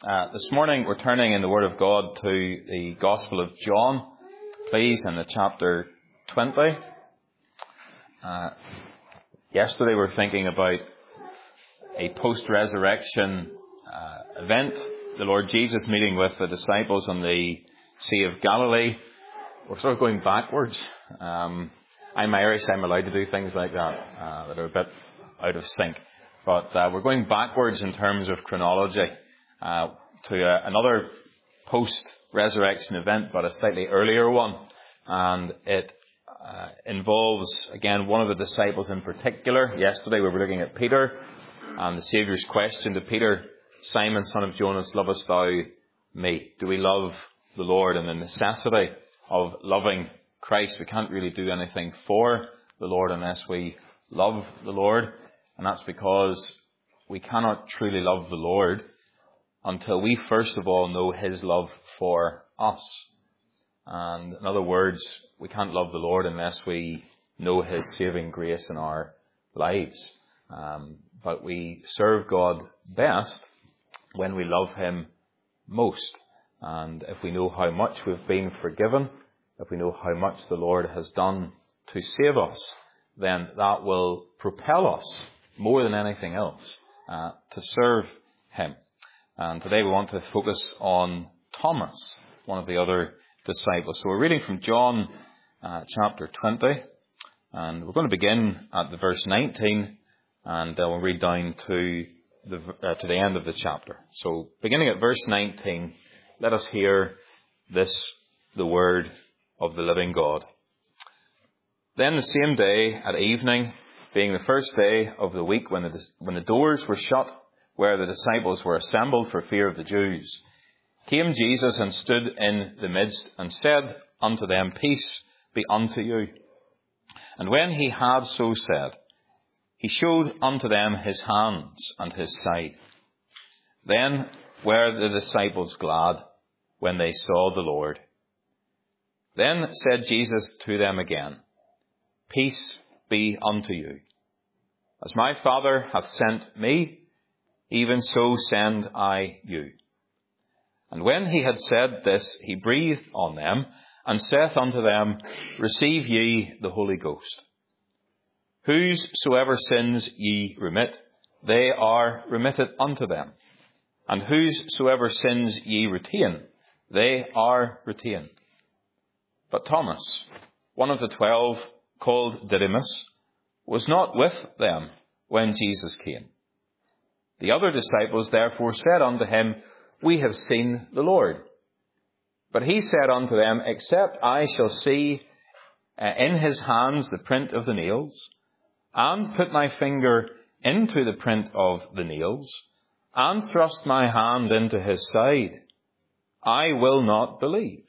This morning we're turning in the Word of God to the Gospel of John, please, in the chapter 20. Yesterday we were thinking about a post-resurrection event, the Lord Jesus meeting with the disciples on the Sea of Galilee. We're sort of going backwards. I'm Irish, I'm allowed to do things like that that are a bit out of sync. But we're going backwards in terms of chronology to another post-resurrection event, but a slightly earlier one. And it involves, again, one of the disciples in particular. Yesterday we were looking at Peter, and the Saviour's question to Peter, "Simon, son of Jonas, lovest thou me?" Do we love the Lord? And the necessity of loving Christ. We can't really do anything for the Lord unless we love the Lord. And that's because we cannot truly love the Lord until we first of all know His love for us. And in other words, we can't love the Lord unless we know His saving grace in our lives. But we serve God best when we love Him most. And if we know how much we've been forgiven, if we know how much the Lord has done to save us, then that will propel us more than anything else to serve Him. And today we want to focus on Thomas, one of the other disciples. So we're reading from John chapter 20, and we're going to begin at the verse 19, and we'll read down to the end of the chapter. So beginning at verse 19, let us hear this, the word of the living God. Then the same day at evening, being the first day of the week when the doors were shut, where the disciples were assembled for fear of the Jews, came Jesus and stood in the midst and said unto them, "Peace be unto you." And when he had so said, he showed unto them his hands and his side. Then were the disciples glad when they saw the Lord. Then said Jesus to them again, "Peace be unto you. As my Father hath sent me, even so send I you." And when he had said this, he breathed on them, and saith unto them, "Receive ye the Holy Ghost. Whosoever sins ye remit, they are remitted unto them. And whosoever sins ye retain, they are retained." But Thomas, one of the 12, called Didymus, was not with them when Jesus came. The other disciples therefore said unto him, "We have seen the Lord." But he said unto them, "Except I shall see in his hands the print of the nails, and put my finger into the print of the nails, and thrust my hand into his side, I will not believe."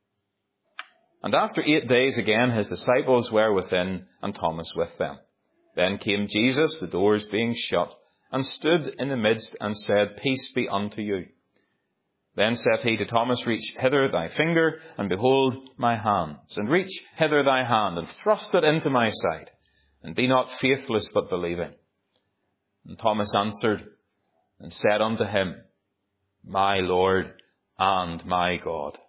And after 8 days again his disciples were within, and Thomas with them. Then came Jesus, the doors being shut, and stood in the midst, and said, "Peace be unto you." Then saith he to Thomas, "Reach hither thy finger, and behold my hands, and reach hither thy hand, and thrust it into my side, and be not faithless but believing." And Thomas answered and said unto him, "My Lord and my God."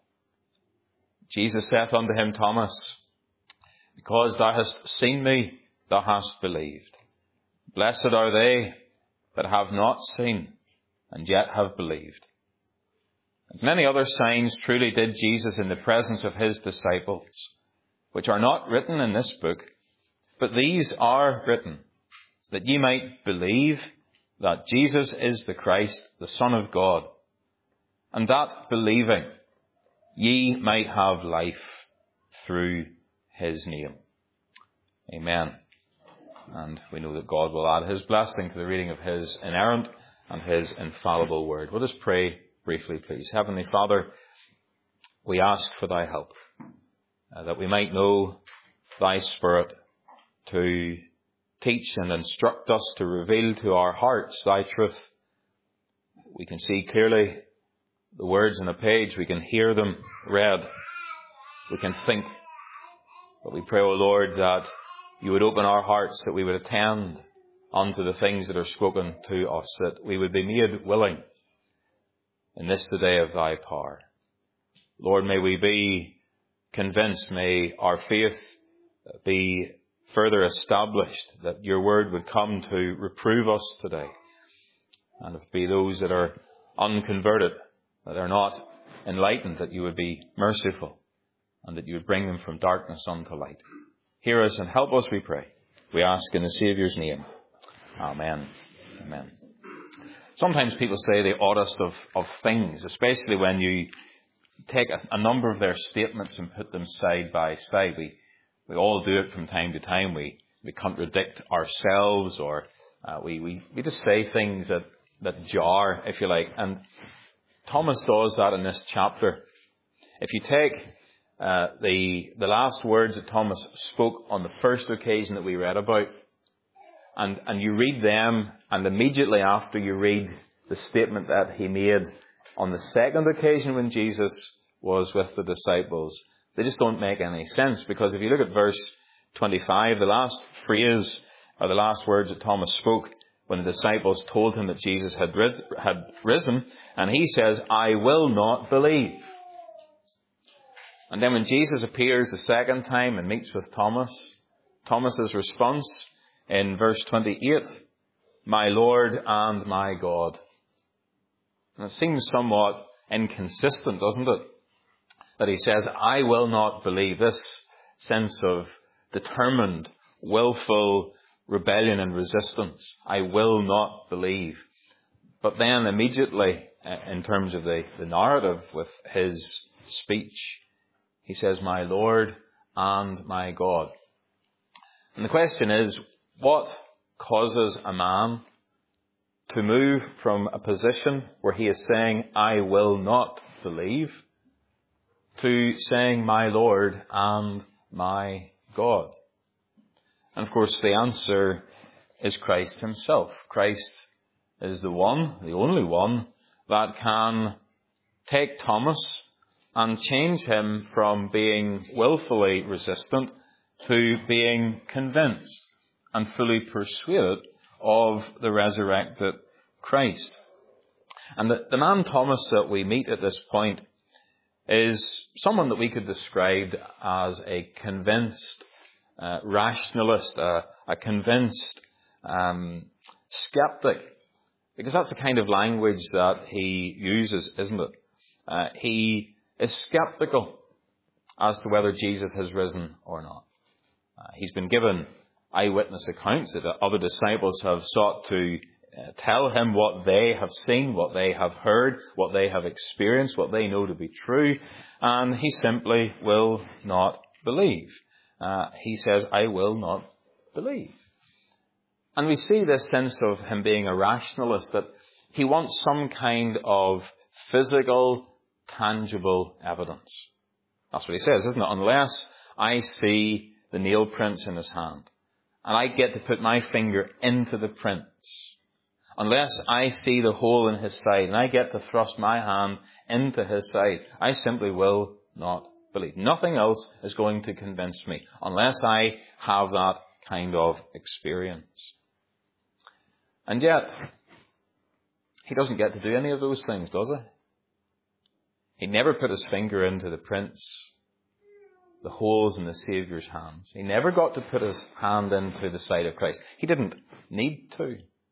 Jesus saith unto him, "Thomas, because thou hast seen me, thou hast believed. Blessed are they that have not seen, and yet have believed." And many other signs truly did Jesus in the presence of his disciples, which are not written in this book, but these are written, that ye might believe that Jesus is the Christ, the Son of God, and that believing ye might have life through his name. Amen. And we know that God will add his blessing to the reading of his inerrant and his infallible word. Let us pray briefly, please. Heavenly Father, we ask for thy help, that we might know thy Spirit to teach and instruct us, to reveal to our hearts thy truth. We can see clearly the words on a page, we can hear them read, we can think. But we pray, O Lord, that you would open our hearts, that we would attend unto the things that are spoken to us, that we would be made willing in this the day of thy power. Lord, may we be convinced, may our faith be further established, that your word would come to reprove us today. And if it be those that are unconverted, that are not enlightened, that you would be merciful and that you would bring them from darkness unto light. Hear us and help us, we pray. We ask in the Saviour's name. Amen. Amen. Sometimes people say the oddest of things, especially when you take a number of their statements and put them side by side. We all do it from time to time. We contradict ourselves, or we just say things that jar, if you like. And Thomas does that in this chapter. If you take the last words that Thomas spoke on the first occasion that we read about, and you read them, and immediately after you read the statement that he made on the second occasion when Jesus was with the disciples, they just don't make any sense. Because if you look at verse 25, the last phrase, or the last words that Thomas spoke when the disciples told him that Jesus had risen, and he says, I will not believe. And then when Jesus appears the second time and meets with Thomas's response in verse 28, my Lord and my God. And it seems somewhat inconsistent, doesn't it? That he says, I will not believe. This sense of determined, willful rebellion and resistance. I will not believe. But then immediately, in terms of the narrative with his speech, he says, my Lord and my God. And the question is, what causes a man to move from a position where he is saying, I will not believe, to saying, my Lord and my God? And of course, the answer is Christ himself. Christ is the one, the only one, that can take Thomas and change him from being willfully resistant to being convinced and fully persuaded of the resurrected Christ. And the man Thomas that we meet at this point is someone that we could describe as a convinced rationalist, a convinced skeptic, because that's the kind of language that he uses, isn't it? He is skeptical as to whether Jesus has risen or not. He's been given eyewitness accounts that other disciples have sought to tell him what they have seen, what they have heard, what they have experienced, what they know to be true, and he simply will not believe. He says, I will not believe. And we see this sense of him being a rationalist, that he wants some kind of physical, tangible evidence. That's what he says, isn't it? Unless I see the nail prints in his hand, and I get to put my finger into the prints, unless I see the hole in his side, and I get to thrust my hand into his side, I simply will not believe. Nothing else is going to convince me unless I have that kind of experience. And yet, he doesn't get to do any of those things, does he? He never put his finger into the prints, the holes in the Saviour's hands. He never got to put his hand into the side of Christ. He didn't need to.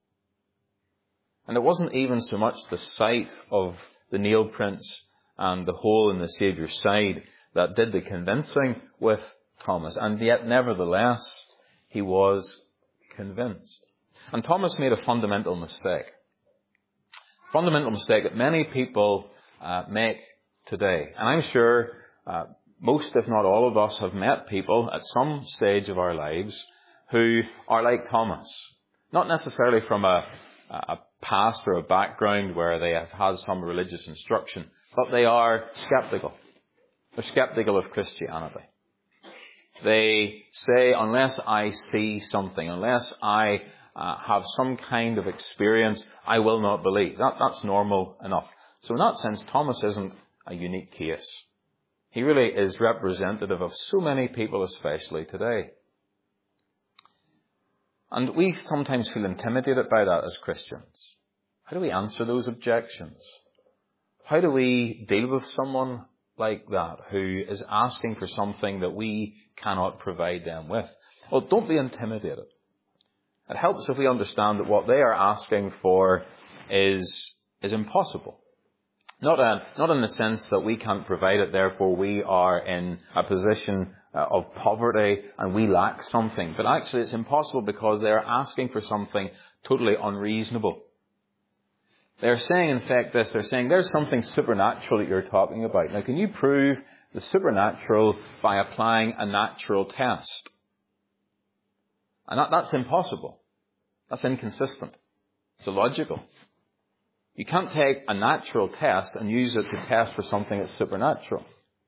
And it wasn't even so much the sight of the nail prints and the hole in the Saviour's side that did the convincing with Thomas. And yet, nevertheless, he was convinced. And Thomas made a fundamental mistake. Fundamental mistake that many people make today. And I'm sure most, if not all of us, have met people at some stage of our lives who are like Thomas. Not necessarily from a past or a background where they have had some religious instruction, but they are skeptical. They're skeptical of Christianity. They say, unless I see something, unless I have some kind of experience, I will not believe. That's normal enough. So in that sense, Thomas isn't a unique case. He really is representative of so many people, especially today. And we sometimes feel intimidated by that as Christians. How do we answer those objections? How do we deal with someone like that who is asking for something that we cannot provide them with? Well, don't be intimidated. It helps if we understand that what they are asking for is impossible. Not in the sense that we can't provide it, therefore we are in a position of poverty and we lack something. But actually it's impossible because they are asking for something totally unreasonable. They're saying, in fact, this. They're saying, there's something supernatural that you're talking about. Now, can you prove the supernatural by applying a natural test? And that's impossible. That's inconsistent. It's illogical. You can't take a natural test and use it to test for something that's supernatural.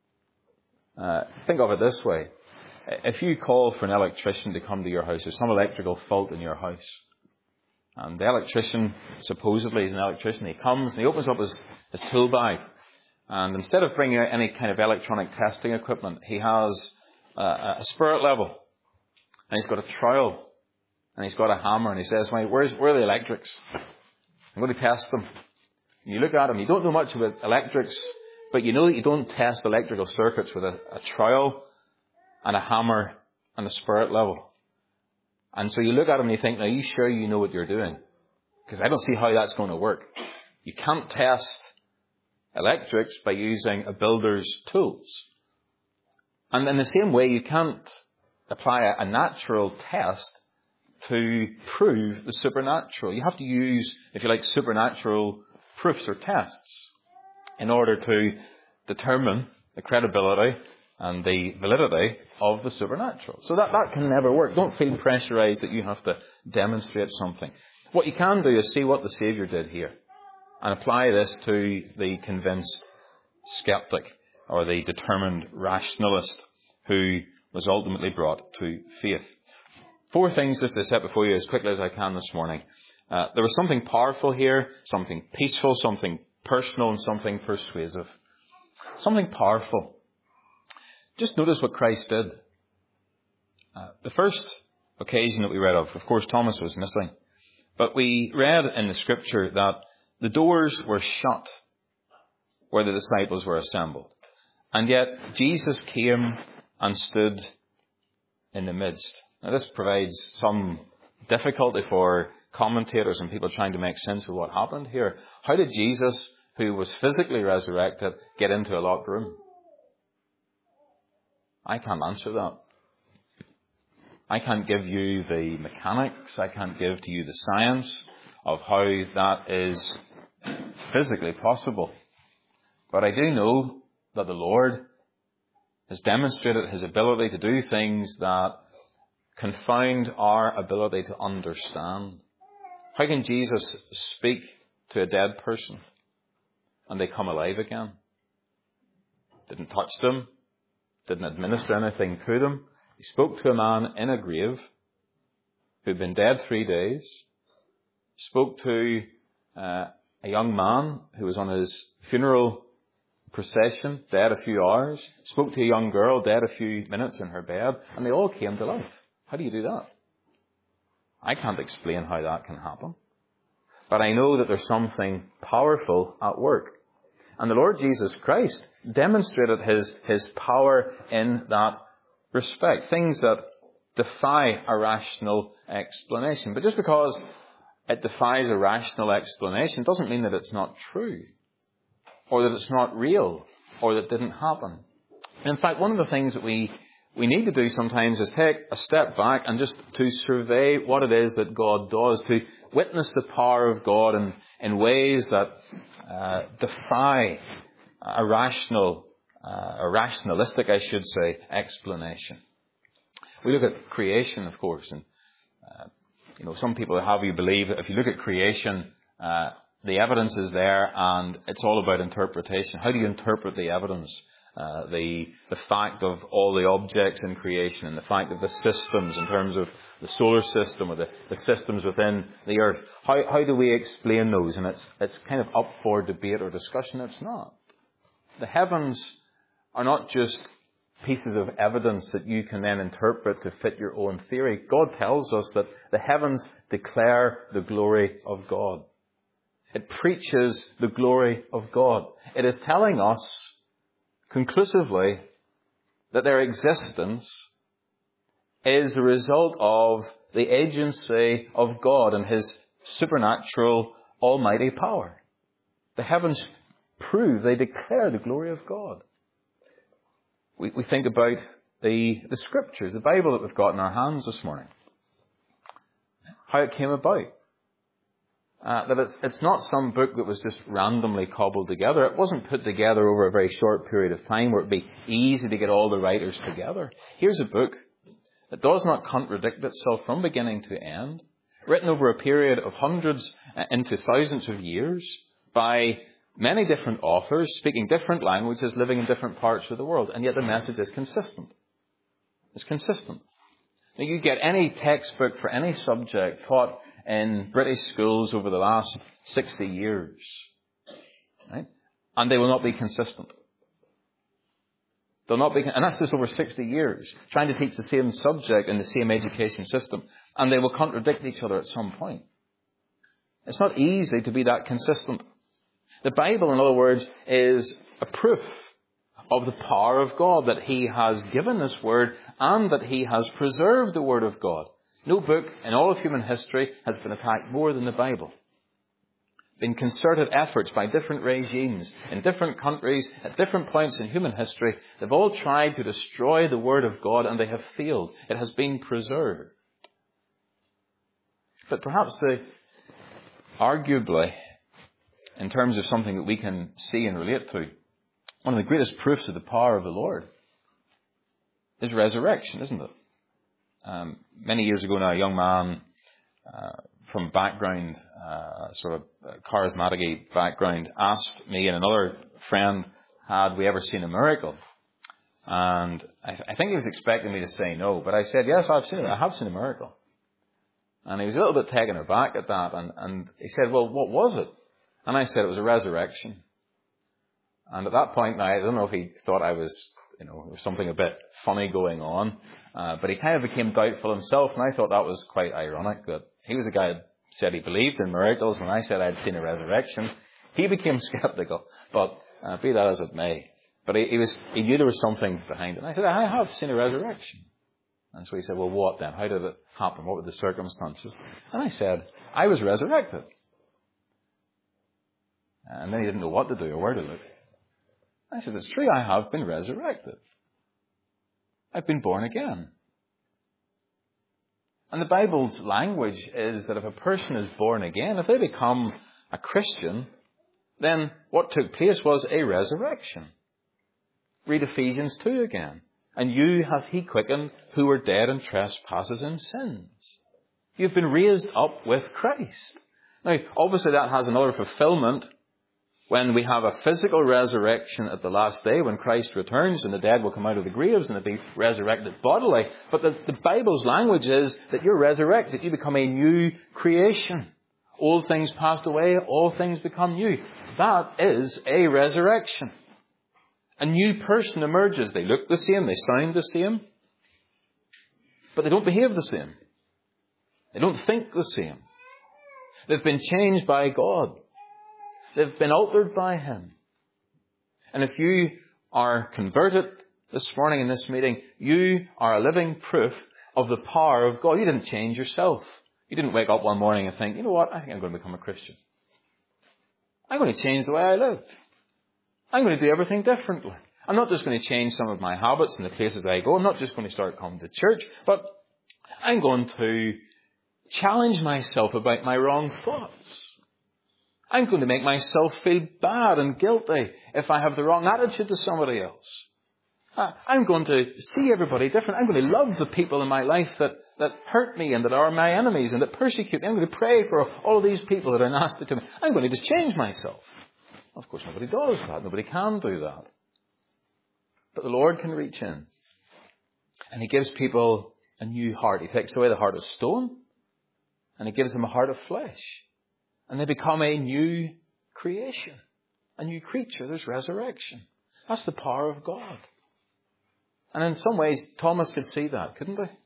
Think of it this way. If you call for an electrician to come to your house, there's some electrical fault in your house. And the electrician, supposedly is an electrician, he comes and he opens up his tool bag. And instead of bringing out any kind of electronic testing equipment, he has a spirit level. And he's got a trowel. And he's got a hammer. And he says, where are the electrics? I'm going to test them. And you look at him, you don't know much about electrics, but you know that you don't test electrical circuits with a trowel and a hammer and a spirit level. And so you look at him and you think, now, are you sure you know what you're doing? Because I don't see how that's going to work. You can't test electrics by using a builder's tools. And in the same way, you can't apply a natural test to prove the supernatural. You have to use, if you like, supernatural proofs or tests in order to determine the credibility and the validity of the supernatural. So that can never work. Don't feel pressurized that you have to demonstrate something. What you can do is see what the Saviour did here and apply this to the convinced skeptic or the determined rationalist who was ultimately brought to faith. 4 things just to set before you as quickly as I can this morning. There was something powerful here, something peaceful, something personal, and something persuasive. Something powerful. Just notice what Christ did. The first occasion that we read of course, Thomas was missing. But we read in the scripture that the doors were shut where the disciples were assembled. And yet Jesus came and stood in the midst. Now this provides some difficulty for commentators and people trying to make sense of what happened here. How did Jesus, who was physically resurrected, get into a locked room? I can't answer that. I can't give you the mechanics. I can't give to you the science of how that is physically possible. But I do know that the Lord has demonstrated his ability to do things that confound our ability to understand. How can Jesus speak to a dead person and they come alive again? Didn't touch them. Didn't administer anything to them. He spoke to a man in a grave who'd been dead 3 days. Spoke to a young man who was on his funeral procession, dead a few hours. Spoke to a young girl, dead a few minutes in her bed. And they all came to life. How do you do that? I can't explain how that can happen. But I know that there's something powerful at work. And the Lord Jesus Christ demonstrated his power in that respect. Things that defy a rational explanation. But just because it defies a rational explanation doesn't mean that it's not true. Or that it's not real. Or that it didn't happen. In fact, one of the things that we need to do sometimes is take a step back and just to survey what it is that God does, to witness the power of God in ways that defy a rationalistic, I should say, explanation. We look at creation, of course, and some people have you believe that if you look at creation, the evidence is there and it's all about interpretation. How do you interpret the evidence? The fact of all the objects in creation and the fact of the systems in terms of the solar system or the systems within the earth. How do we explain those? And it's kind of up for debate or discussion. It's not. The heavens are not just pieces of evidence that you can then interpret to fit your own theory. God tells us that the heavens declare the glory of God. It preaches the glory of God. It is telling us conclusively that their existence is the result of the agency of God and His supernatural, almighty power. The heavens prove, they declare the glory of God. We think about the Scriptures, the Bible that we've got in our hands this morning. How it came about. That it's not some book that was just randomly cobbled together. It wasn't put together over a very short period of time where it'd be easy to get all the writers together. Here's a book that does not contradict itself from beginning to end, written over a period of hundreds into thousands of years by many different authors, speaking different languages, living in different parts of the world, and yet the message is consistent. It's consistent. Now, you get any textbook for any subject taught in British schools over the last 60 years, right? And they will not be consistent. They'll not be, and that's just over 60 years, trying to teach the same subject in the same education system, and they will contradict each other at some point. It's not easy to be that consistent. The Bible, in other words, is a proof of the power of God, that He has given this Word and that He has preserved the Word of God. No book in all of human history has been attacked more than the Bible. Been concerted efforts by different regimes in different countries at different points in human history. They've all tried to destroy the Word of God and they have failed. It has been preserved. But perhaps arguably, in terms of something that we can see and relate to, one of the greatest proofs of the power of the Lord is resurrection, isn't it? Many years ago now, a young man from background, sort of charismatic background, asked me and another friend, had we ever seen a miracle? And I think he was expecting me to say no, but I said, yes, I have seen a miracle. And he was a little bit taken aback at that, and he said, well, what was it? And I said it was a resurrection. And at that point, now, I don't know if he thought I was, there was something a bit funny going on, but he kind of became doubtful himself, and I thought that was quite ironic, that he was a guy who said he believed in miracles. When I said I'd seen a resurrection, he became skeptical, but be that as it may. But he knew there was something behind it. And I said, I have seen a resurrection. And so he said, well, what then? How did it happen? What were the circumstances? And I said, I was resurrected. And then he didn't know what to do or where to look. I said, it's true, I have been resurrected. I've been born again. And the Bible's language is that if a person is born again, if they become a Christian, then what took place was a resurrection. Read Ephesians 2 again. And you hath He quickened who were dead in trespasses and sins. You've been raised up with Christ. Now, obviously that has another fulfillment when we have a physical resurrection at the last day, when Christ returns and the dead will come out of the graves and they'll be resurrected bodily. But the Bible's language is that you're resurrected. You become a new creation. Old things passed away, all things become new. That is a resurrection. A new person emerges. They look the same, they sound the same, but they don't behave the same. They don't think the same. They've been changed by God. They've been altered by Him. And if you are converted this morning in this meeting, you are a living proof of the power of God. You didn't change yourself. You didn't wake up one morning and think, you know what, I think I'm going to become a Christian. I'm going to change the way I live. I'm going to do everything differently. I'm not just going to change some of my habits and the places I go. I'm not just going to start coming to church, but I'm going to challenge myself about my wrong thoughts. I'm going to make myself feel bad and guilty if I have the wrong attitude to somebody else. I'm going to see everybody different. I'm going to love the people in my life that hurt me and that are my enemies and that persecute me. I'm going to pray for all of these people that are nasty to me. I'm going to just change myself. Of course, nobody does that. Nobody can do that. But the Lord can reach in. And He gives people a new heart. He takes away the heart of stone and He gives them a heart of flesh. And they become a new creation, a new creature. There's resurrection. That's the power of God. And in some ways, Thomas could see that, couldn't he?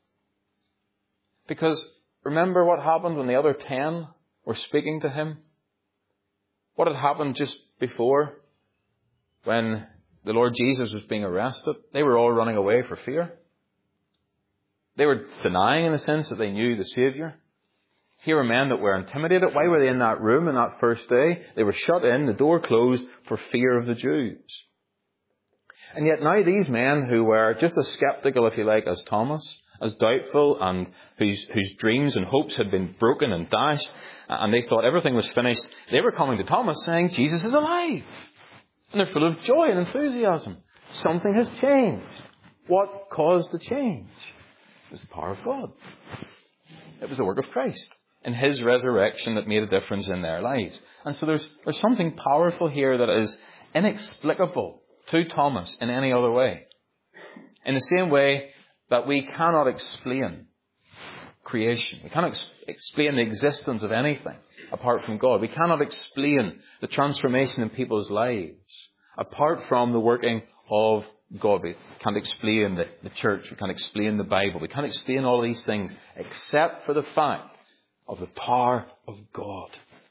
Because remember what happened when the other 10 were speaking to him? What had happened just before when the Lord Jesus was being arrested? They were all running away for fear. They were denying, in a sense, that they knew the Saviour. Here were men that were intimidated. Why were they in that room on that first day? They were shut in, the door closed, for fear of the Jews. And yet now these men who were just as sceptical, if you like, as Thomas, as doubtful, and whose dreams and hopes had been broken and dashed, and they thought everything was finished, they were coming to Thomas saying, Jesus is alive. And they're full of joy and enthusiasm. Something has changed. What caused the change? It was the power of God. It was the work of Christ in His resurrection that made a difference in their lives. And so there's something powerful here that is inexplicable to Thomas in any other way. In the same way that we cannot explain creation. We cannot explain the existence of anything apart from God. We cannot explain the transformation in people's lives apart from the working of God. We can't explain the church. We can't explain the Bible. We can't explain all these things except for the fact of the power of God.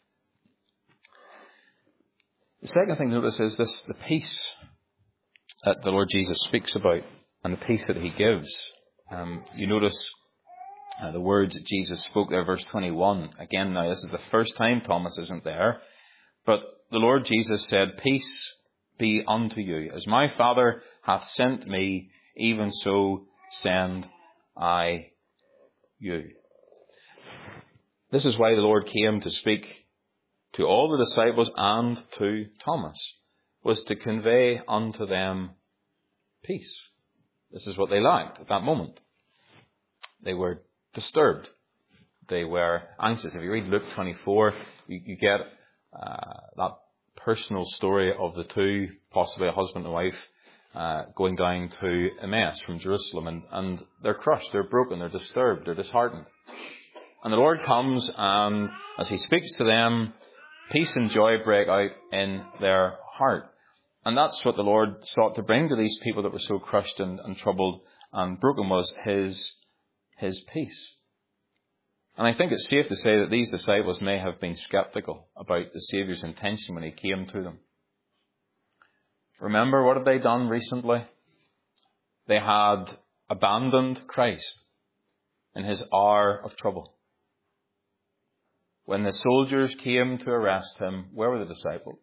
The second thing to notice is the peace that the Lord Jesus speaks about and the peace that He gives. You notice the words that Jesus spoke there, verse 21. Again, now this is the first time Thomas isn't there. But the Lord Jesus said, "Peace be unto you. As my Father hath sent me, even so send I you." This is why the Lord came to speak to all the disciples and to Thomas, was to convey unto them peace. This is what they lacked at that moment. They were disturbed. They were anxious. If you read Luke 24, you get that personal story of the two, possibly a husband and wife, going down to Emmaus from Jerusalem, and they're crushed, they're broken, they're disturbed, they're disheartened. And the Lord comes, and as He speaks to them, peace and joy break out in their heart. And that's what the Lord sought to bring to these people that were so crushed and troubled and broken, was His peace. And I think it's safe to say that these disciples may have been sceptical about the Saviour's intention when He came to them. Remember, what had they done recently? They had abandoned Christ in His hour of trouble. When the soldiers came to arrest Him, where were the disciples?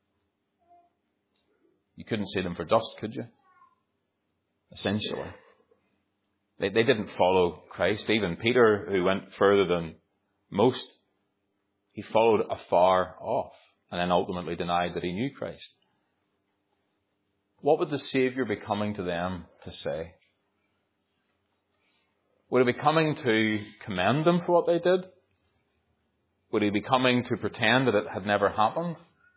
You couldn't see them for dust, could you? Essentially. They didn't follow Christ. Even Peter, who went further than most, he followed afar off and then ultimately denied that he knew Christ. What would the Saviour be coming to them to say? Would He be coming to commend them for what they did? Would He be coming to pretend that it had never happened?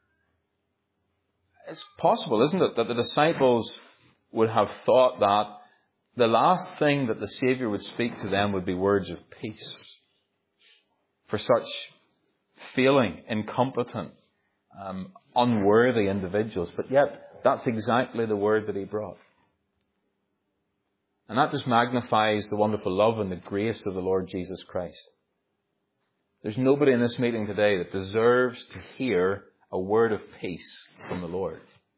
It's possible, isn't it, that the disciples would have thought that the last thing that the Saviour would speak to them would be words of peace. For such failing, incompetent, unworthy individuals. But yet, that's exactly the word that He brought. And that just magnifies the wonderful love and the grace of the Lord Jesus Christ. There's nobody in this meeting today that deserves to hear a word of peace from the Lord.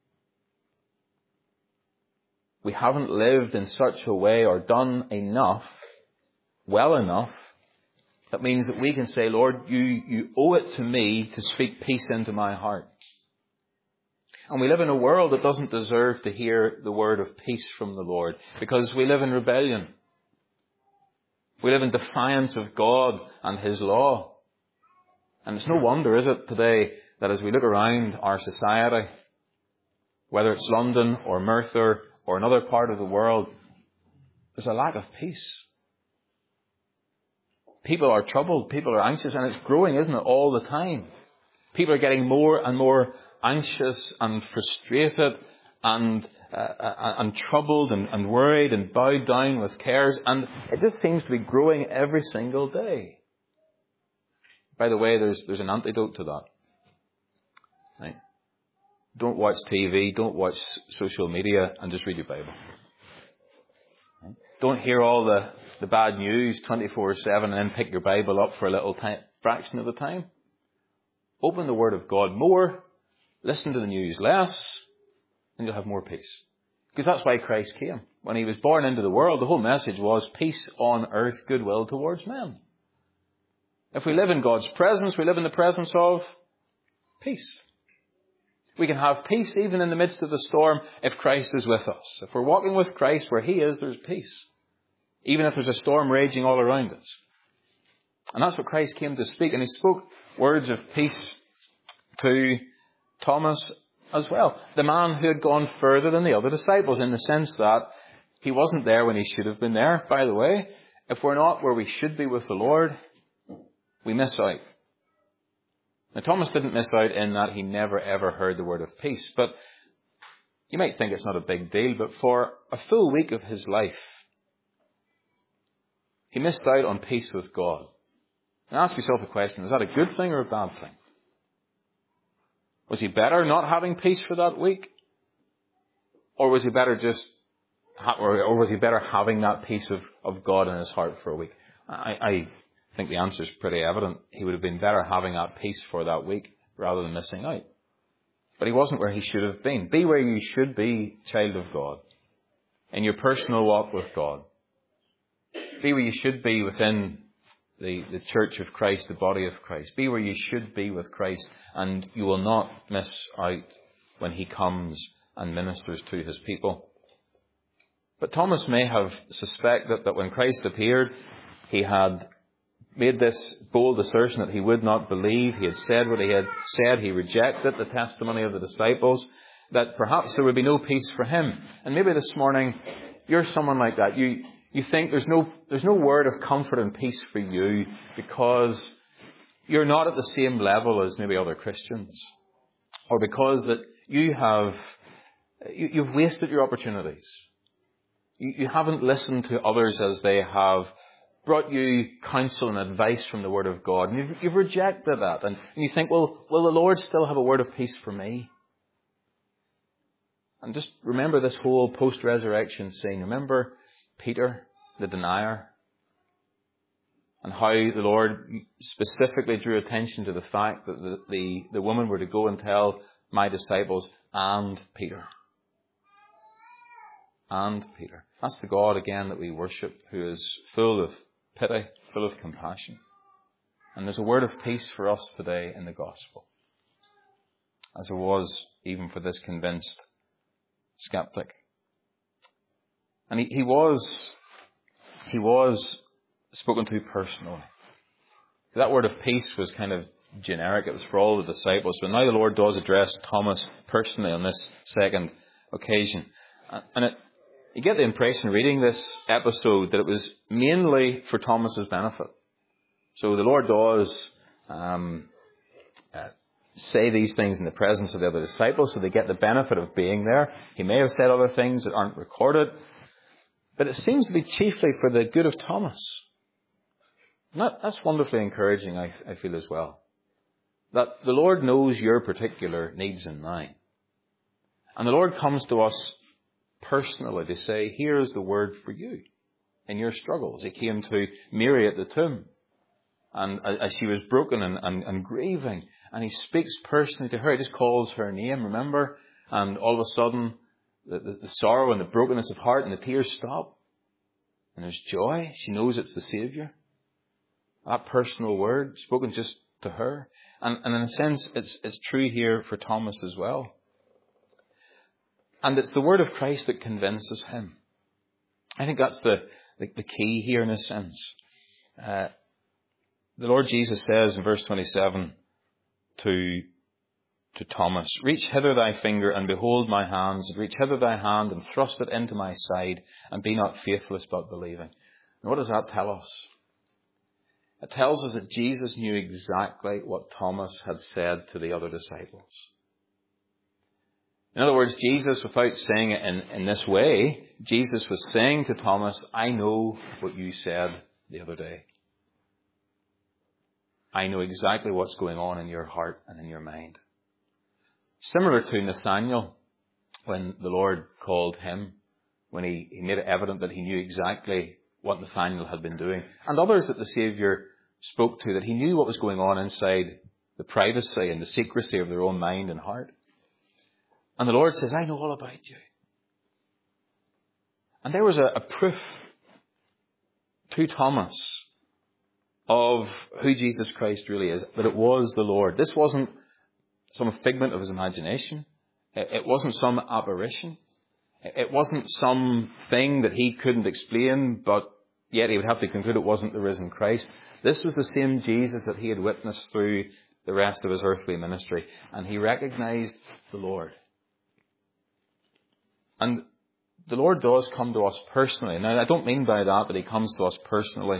We haven't lived in such a way or done enough, well enough, that means that we can say, Lord, you owe it to me to speak peace into my heart. And we live in a world that doesn't deserve to hear the word of peace from the Lord, because we live in rebellion. We live in defiance of God and His law. And it's no wonder, is it, today, that as we look around our society, whether it's London or Merthyr or another part of the world, there's a lack of peace. People are troubled, people are anxious, and it's growing, isn't it, all the time. People are getting more and more anxious and frustrated and troubled and worried and bowed down with cares, and it just seems to be growing every single day. By the way, there's an antidote to that. Right? Don't watch TV, don't watch social media, and just read your Bible. Right? Don't hear all the bad news 24/7 and then pick your Bible up for a little fraction of the time. Open the Word of God more, listen to the news less, and you'll have more peace. Because that's why Christ came. When he was born into the world, the whole message was peace on earth, goodwill towards men. If we live in God's presence, we live in the presence of peace. We can have peace even in the midst of the storm if Christ is with us. If we're walking with Christ where he is, there's peace. Even if there's a storm raging all around us. And that's what Christ came to speak. And he spoke words of peace to Thomas as well. The man who had gone further than the other disciples, in the sense that he wasn't there when he should have been there. By the way, if we're not where we should be with the Lord, we miss out. Now, Thomas didn't miss out in that he never ever heard the word of peace. But you might think it's not a big deal, but for a full week of his life, he missed out on peace with God. And ask yourself the question, is that a good thing or a bad thing? Was he better not having peace for that week? Or was he better or was he better having that peace of God in his heart for a week? I think the answer is pretty evident. He would have been better having that peace for that week rather than missing out. But he wasn't where he should have been. Be where you should be, child of God, in your personal walk with God. Be where you should be within the church of Christ, the body of Christ. Be where you should be with Christ, and you will not miss out when he comes and ministers to his people. But Thomas may have suspected that when Christ appeared, he had made this bold assertion that he would not believe. He had said what he had said. He rejected the testimony of the disciples, that perhaps there would be no peace for him. And maybe this morning, you're someone like that. You think there's no word of comfort and peace for you because you're not at the same level as maybe other Christians. Or because that you've wasted your opportunities. You haven't listened to others as they have brought you counsel and advice from the Word of God. And you've rejected that. And you think, well, will the Lord still have a word of peace for me? And just remember this whole post-resurrection scene. Remember Peter, the denier, and how the Lord specifically drew attention to the fact that the woman were to go and tell my disciples and Peter. And Peter. That's the God again that we worship, who is full of pity, full of compassion. And there's a word of peace for us today in the gospel, as there was even for this convinced skeptic. And he was spoken to personally. That word of peace was kind of generic. It was for all the disciples. But now the Lord does address Thomas personally on this second occasion. And you get the impression reading this episode that it was mainly for Thomas's benefit. So the Lord does say these things in the presence of the other disciples, so they get the benefit of being there. He may have said other things that aren't recorded, but it seems to be chiefly for the good of Thomas. And that's wonderfully encouraging, I feel as well. That the Lord knows your particular needs in mind. And the Lord comes to us personally to say, here's the word for you in your struggles. He came to Mary at the tomb, and as she was broken and grieving, and he speaks personally to her. He just calls her name, remember? And all of a sudden, the sorrow and the brokenness of heart and the tears stop. And there's joy. She knows it's the Saviour. That personal word spoken just to her. And in a sense, it's true here for Thomas as well. And it's the word of Christ that convinces him. I think that's the key here in a sense. The Lord Jesus says in verse 27 to Thomas, reach hither thy finger and behold my hands, and reach hither thy hand and thrust it into my side, and be not faithless but believing. And what does that tell us? It tells us that Jesus knew exactly what Thomas had said to the other disciples. In other words, Jesus, without saying it in this way, Jesus was saying to Thomas, I know what you said the other day. I know exactly what's going on in your heart and in your mind. Similar to Nathanael, when the Lord called him, when he made it evident that he knew exactly what Nathanael had been doing, and others that the Saviour spoke to, that he knew what was going on inside the privacy and the secrecy of their own mind and heart. And the Lord says, I know all about you. And there was a proof to Thomas of who Jesus Christ really is, that it was the Lord. This wasn't some figment of his imagination. It wasn't some aberration. It wasn't something that he couldn't explain, but yet he would have to conclude it wasn't the risen Christ. This was the same Jesus that he had witnessed through the rest of his earthly ministry. And he recognized the Lord. And the Lord does come to us personally. Now, I don't mean by that he comes to us personally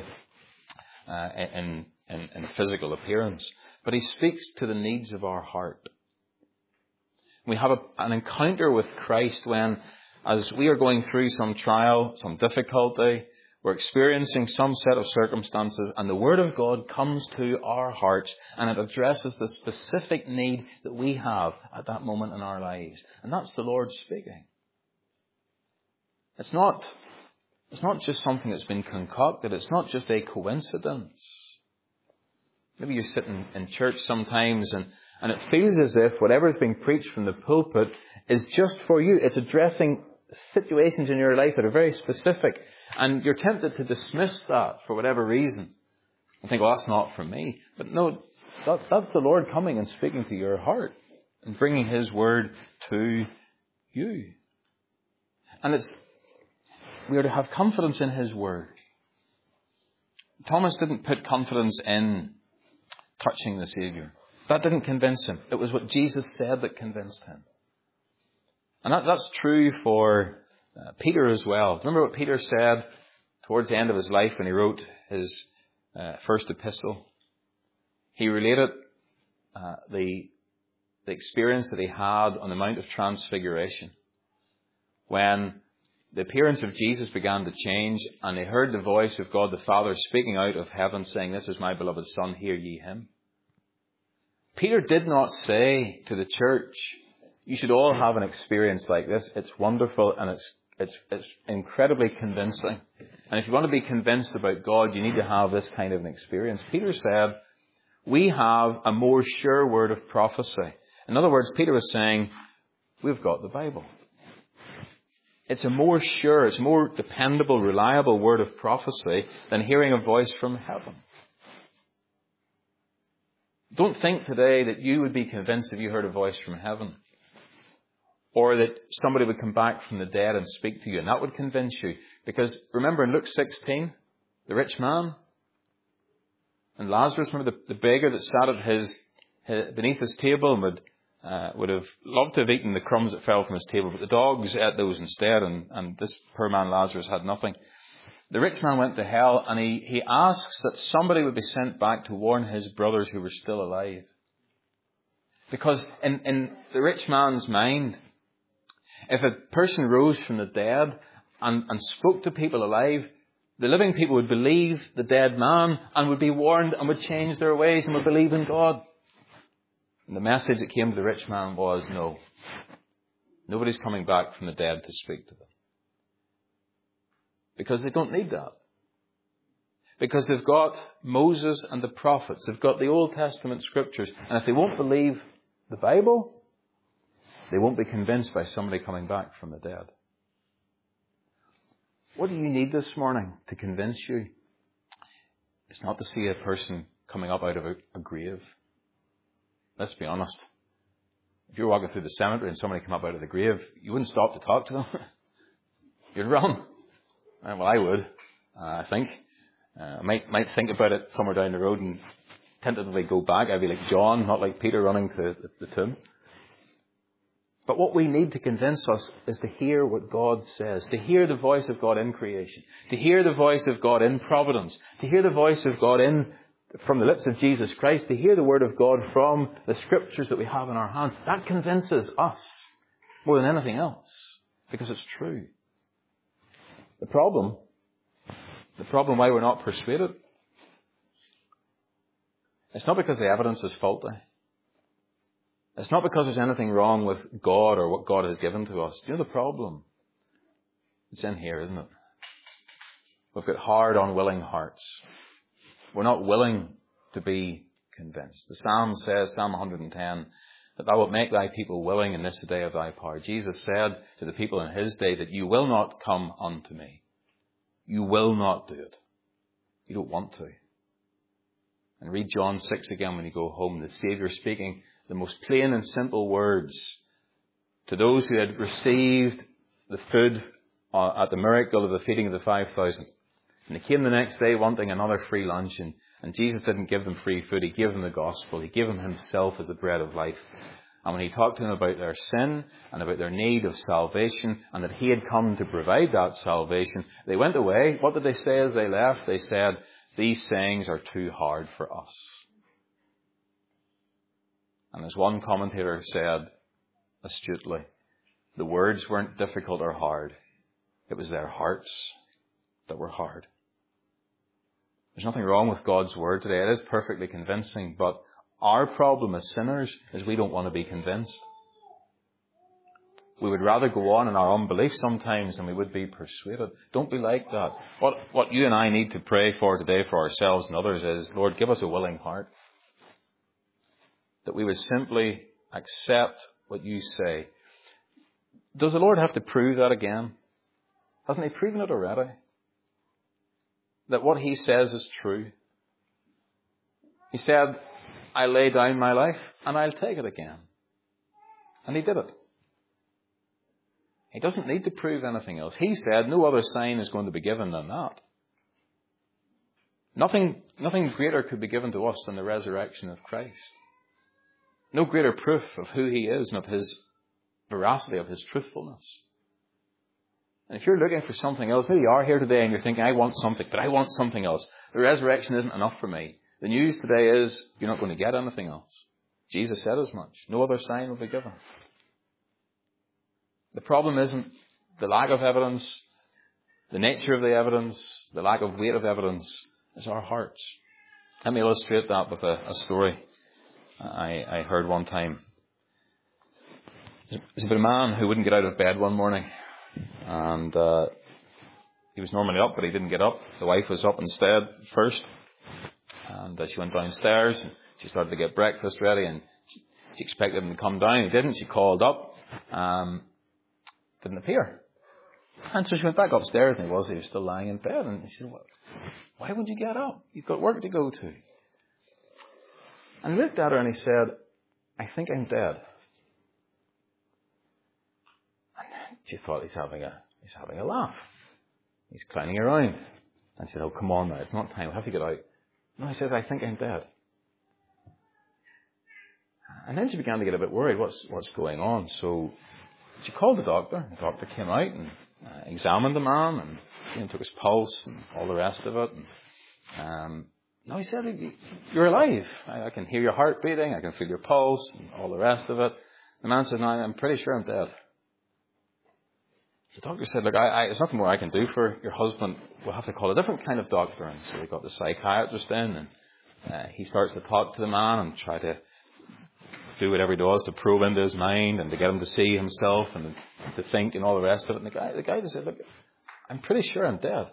in physical appearance, but he speaks to the needs of our heart. We have an encounter with Christ when, as we are going through some trial, some difficulty, we're experiencing some set of circumstances, and the Word of God comes to our hearts and it addresses the specific need that we have at that moment in our lives. And that's the Lord speaking. It's not just something that's been concocted. It's not just a coincidence. Maybe you're sitting in church sometimes and it feels as if whatever is being preached from the pulpit is just for you. It's addressing situations in your life that are very specific. And you're tempted to dismiss that for whatever reason. And think, well, that's not for me. But no, that's the Lord coming and speaking to your heart and bringing His Word to you. And we are to have confidence in His Word. Thomas didn't put confidence in touching the Saviour. That didn't convince him. It was what Jesus said that convinced him. And that's true for Peter as well. Remember what Peter said towards the end of his life when he wrote his first epistle? He related the experience that he had on the Mount of Transfiguration when the appearance of Jesus began to change and they heard the voice of God the Father speaking out of heaven saying, "This is my beloved Son, hear ye him." Peter did not say to the church, you should all have an experience like this. It's wonderful and it's incredibly convincing. And if you want to be convinced about God, you need to have this kind of an experience. Peter said, we have a more sure word of prophecy. In other words, Peter was saying, we've got the Bible. It's a more sure, it's a more dependable, reliable word of prophecy than hearing a voice from heaven. Don't think today that you would be convinced if you heard a voice from heaven. Or that somebody would come back from the dead and speak to you, and that would convince you. Because remember in Luke 16, the rich man and Lazarus, remember the beggar that sat at beneath his table and would have loved to have eaten the crumbs that fell from his table, but the dogs ate those instead, and this poor man Lazarus had nothing. The rich man went to hell, and he asks that somebody would be sent back to warn his brothers who were still alive. Because in the rich man's mind, if a person rose from the dead and spoke to people alive, the living people would believe the dead man and would be warned and would change their ways and would believe in God. And the message that came to the rich man was, no, nobody's coming back from the dead to speak to them. Because they don't need that. Because they've got Moses and the prophets. They've got the Old Testament scriptures. And if they won't believe the Bible, they won't be convinced by somebody coming back from the dead. What do you need this morning to convince you? It's not to see a person coming up out of a grave. Let's be honest. If you're walking through the cemetery and somebody came up out of the grave, you wouldn't stop to talk to them. You'd run. Well, I would, I think. I might think about it somewhere down the road and tentatively go back. I'd be like John, not like Peter running to the tomb. But what we need to convince us is to hear what God says, to hear the voice of God in creation, to hear the voice of God in providence, to hear the voice of God from the lips of Jesus Christ, to hear the word of God from the scriptures that we have in our hands. That convinces us more than anything else, because it's true. The problem why we're not persuaded, it's not because the evidence is faulty. It's not because there's anything wrong with God or what God has given to us. Do you know the problem? It's in here, isn't it? We've got hard, unwilling hearts. We're not willing to be convinced. The Psalm says, Psalm 110, that thou wilt make thy people willing in this the day of thy power. Jesus said to the people in his day that you will not come unto me. You will not do it. You don't want to. And read John 6 again when you go home. The Saviour speaking the most plain and simple words to those who had received the food at the miracle of the feeding of the 5,000. And they came the next day wanting another free lunch, and Jesus didn't give them free food. He gave them the gospel. He gave them himself as the bread of life. And when he talked to them about their sin and about their need of salvation and that he had come to provide that salvation, they went away. What did they say as they left? They said, these sayings are too hard for us. And as one commentator said astutely, the words weren't difficult or hard. It was their hearts that were hard. There's nothing wrong with God's word today. It is perfectly convincing, but our problem as sinners is we don't want to be convinced. We would rather go on in our unbelief sometimes than we would be persuaded. Don't be like that. What you and I need to pray for today for ourselves and others is, Lord, give us a willing heart. That we would simply accept what you say. Does the Lord have to prove that again? Hasn't he proven it already? That what he says is true. He said, I lay down my life and I'll take it again. And he did it. He doesn't need to prove anything else. He said no other sign is going to be given than that. Nothing greater could be given to us than the resurrection of Christ. No greater proof of who he is and of his veracity, of his truthfulness. And if you're looking for something else, maybe you are here today and you're thinking, I want something, but I want something else. The resurrection isn't enough for me. The news today is you're not going to get anything else. Jesus said as much. No other sign will be given. The problem isn't the lack of evidence, the nature of the evidence, the lack of weight of evidence. It's our hearts. Let me illustrate that with a story I heard one time. It's about a man who wouldn't get out of bed one morning. And he was normally up, but he didn't get up. The wife was up instead first. And she went downstairs and she started to get breakfast ready, and she expected him to come down. He didn't. She called up. Didn't appear. And so she went back upstairs, and he was still lying in bed. And she said, well, why would you get up? You've got work to go to. And he looked at her and he said, I think I'm dead. And she thought he's having a laugh. He's clowning around. And she said, oh, come on now, it's not time, we'll have to get out. No, he says, I think I'm dead. And then she began to get a bit worried, what's going on? So she called the doctor. The doctor came out and examined the man and took his pulse and all the rest of it. And no, he said, you're alive. I can hear your heart beating. I can feel your pulse and all the rest of it. The man said, no, I'm pretty sure I'm dead. The doctor said, look, there's nothing more I can do for your husband. We'll have to call a different kind of doctor. And so they got the psychiatrist in, and he starts to talk to the man and try to do whatever he does to probe into his mind and to get him to see himself and to think and all the rest of it. And the guy just said, look, I'm pretty sure I'm dead.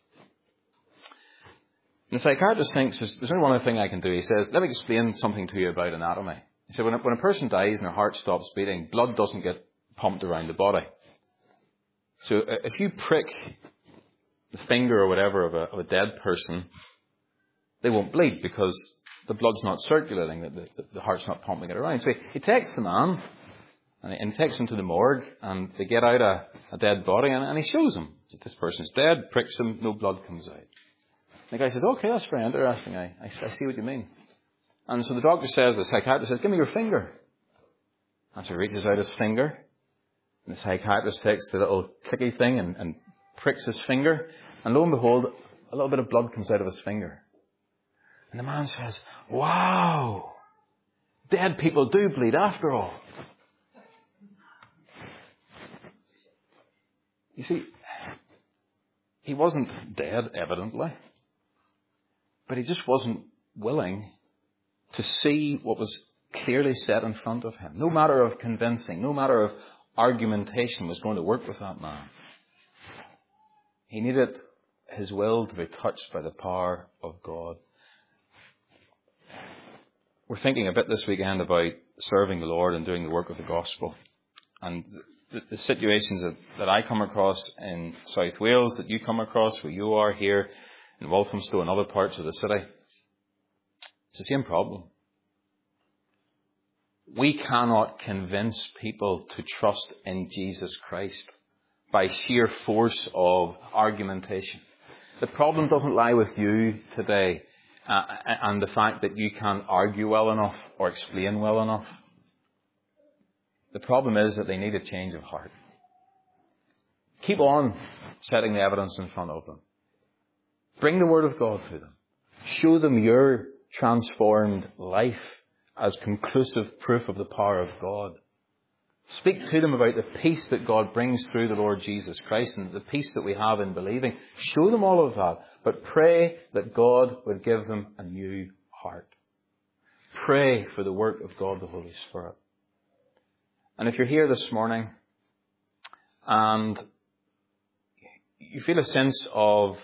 And the psychiatrist thinks, there's only one other thing I can do. He says, let me explain something to you about anatomy. He said, when a person dies and their heart stops beating, blood doesn't get pumped around the body. So if you prick the finger or whatever of a dead person, they won't bleed because the blood's not circulating, the heart's not pumping it around. So he takes the man and he takes him to the morgue, and they get out a dead body, and he shows him that this person's dead, pricks him, no blood comes out. The guy says, okay, that's very interesting. I see what you mean. And so the psychiatrist says, give me your finger. And so he reaches out his finger. And the psychiatrist takes the little clicky thing and pricks his finger. And lo and behold, a little bit of blood comes out of his finger. And the man says, wow, dead people do bleed after all. You see, he wasn't dead, evidently. But he just wasn't willing to see what was clearly set in front of him. No matter of convincing, no matter of argumentation was going to work with that man. He needed his will to be touched by the power of God. We're thinking a bit this weekend about serving the Lord and doing the work of the gospel. And the situations that I come across in South Wales, that you come across where you are here in Walthamstow and other parts of the city, it's the same problem. We cannot convince people to trust in Jesus Christ by sheer force of argumentation. The problem doesn't lie with you today and the fact that you can't argue well enough or explain well enough. The problem is that they need a change of heart. Keep on setting the evidence in front of them. Bring the Word of God to them. Show them your transformed life as conclusive proof of the power of God. Speak to them about the peace that God brings through the Lord Jesus Christ and the peace that we have in believing. Show them all of that, but pray that God would give them a new heart. Pray for the work of God the Holy Spirit. And if you're here this morning and you feel a sense of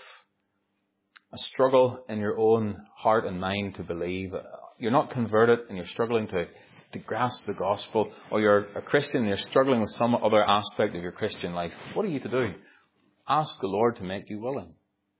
a struggle in your own heart and mind to believe, you're not converted and you're struggling to grasp the gospel, or you're a Christian and you're struggling with some other aspect of your Christian life, what are you to do? Ask the Lord to make you willing.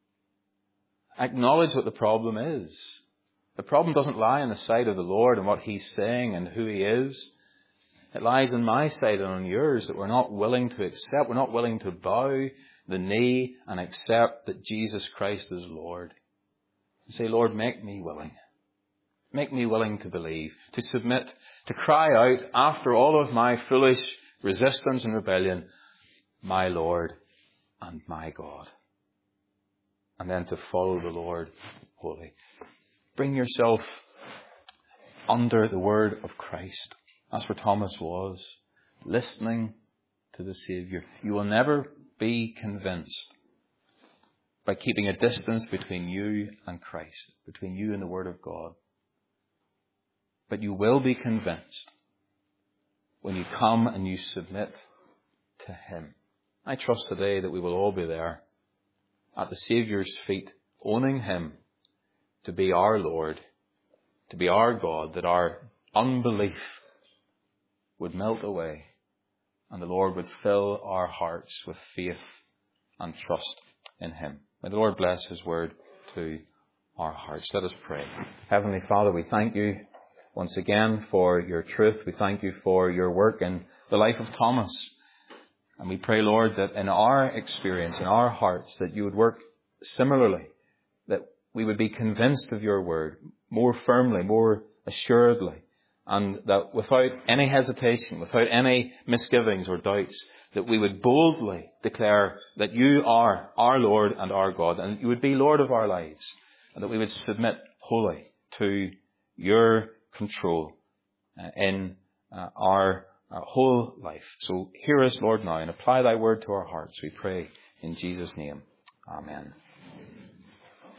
Acknowledge what the problem is. The problem doesn't lie on the side of the Lord and what He's saying and who He is. It lies on my side and on yours, that we're not willing to accept, we're not willing to bow the knee and accept that Jesus Christ is Lord. And say, Lord, make me willing. Make me willing to believe, to submit, to cry out after all of my foolish resistance and rebellion, my Lord and my God. And then to follow the Lord wholly. Bring yourself under the word of Christ. That's where Thomas was, listening to the Saviour. You will never be convinced by keeping a distance between you and Christ, between you and the Word of God. But you will be convinced when you come and you submit to Him. I trust today that we will all be there at the Saviour's feet, owning Him to be our Lord, to be our God, that our unbelief would melt away and the Lord would fill our hearts with faith and trust in Him. May the Lord bless His word to our hearts. Let us pray. Heavenly Father, we thank you once again for your truth. We thank you for your work in the life of Thomas. And we pray, Lord, that in our experience, in our hearts, that you would work similarly, that we would be convinced of your word more firmly, more assuredly, and that without any hesitation, without any misgivings or doubts, that we would boldly declare that you are our Lord and our God, and you would be Lord of our lives, and that we would submit wholly to your control in our whole life. So hear us, Lord, now, and apply thy word to our hearts, we pray in Jesus' name. Amen.